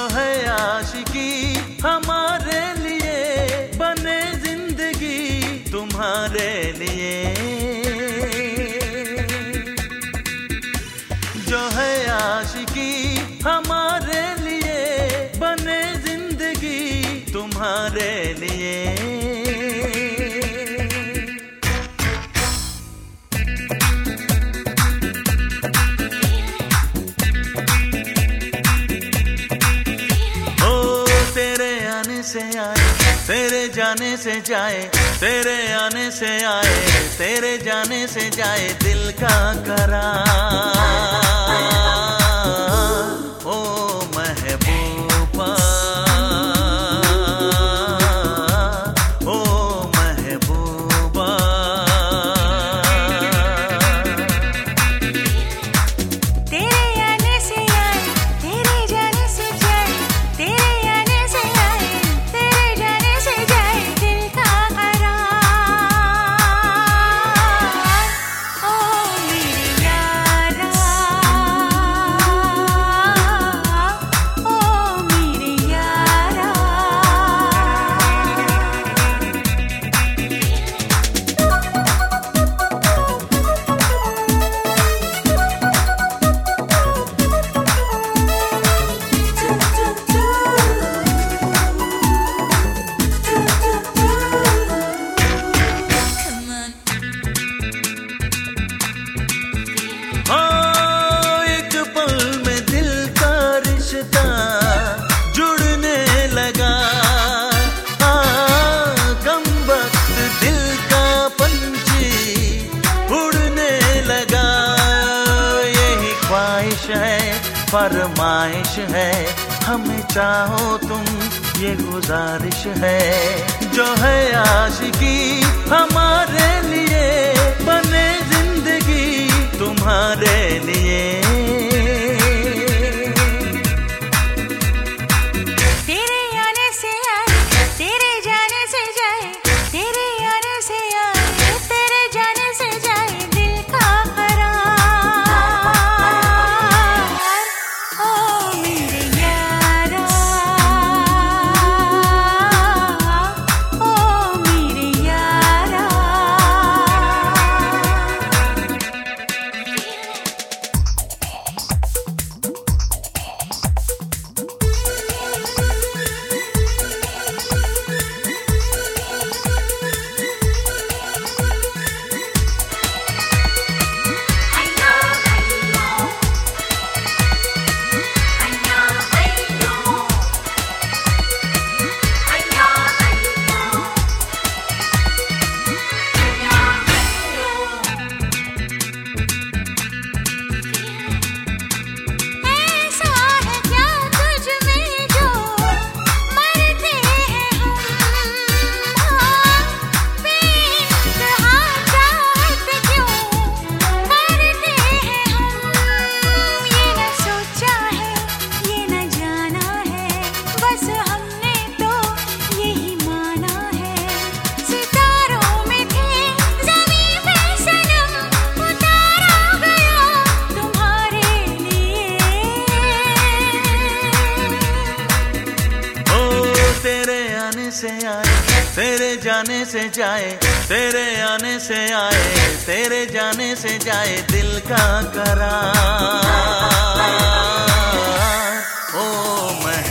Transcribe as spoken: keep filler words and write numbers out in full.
है आशिकी हमारे लिए, बने जिंदगी तुम्हारे लिए। जो है आशिकी हमारे लिए, बने जिंदगी तुम्हारे लिए। से आए तेरे जाने से जाए, तेरे आने से आए तेरे जाने से जाए दिल का करार। ओ महबूबा, ओ महबूबा। तेरे आने से आए तेरे जाने से जाए, तेरे आने से आए तेरे जाने से जाए दिल का करार। ओ मेरे यारा, ओ मेरे यारा। हाँ, एक पल में दिल का रिश्ता जुड़ने लगा। हाँ, कम वक्त दिल का पंछी उड़ने लगा। यही ख्वाहिश है, फरमाइश है, हमें चाहो तुम ये गुजारिश है। जो है आशिकी हमारे लिए, बने जिंदगी तुम्हारे लिए। तेरे आने से आए तेरे जाने से जाए, तेरे आने से आए तेरे जाने से जाए दिल का करार। ओ मेरे यारा, ओ मेरे यारा। ऐसा है क्या तुझ में जो मरते हैं हम, बेइंतहा चाहत क्यों करते हैं हम। ये न सोचा है ये न जाना है, बस हमने तो यही माना है। सितारों में थे ज़मीं पे सनम, उतारा गया तुम्हारे लिए। ओ तेरे आने से आए तेरे जाने से जाए, तेरे आने से आए तेरे जाने से जाए दिल का करार। ओ मैं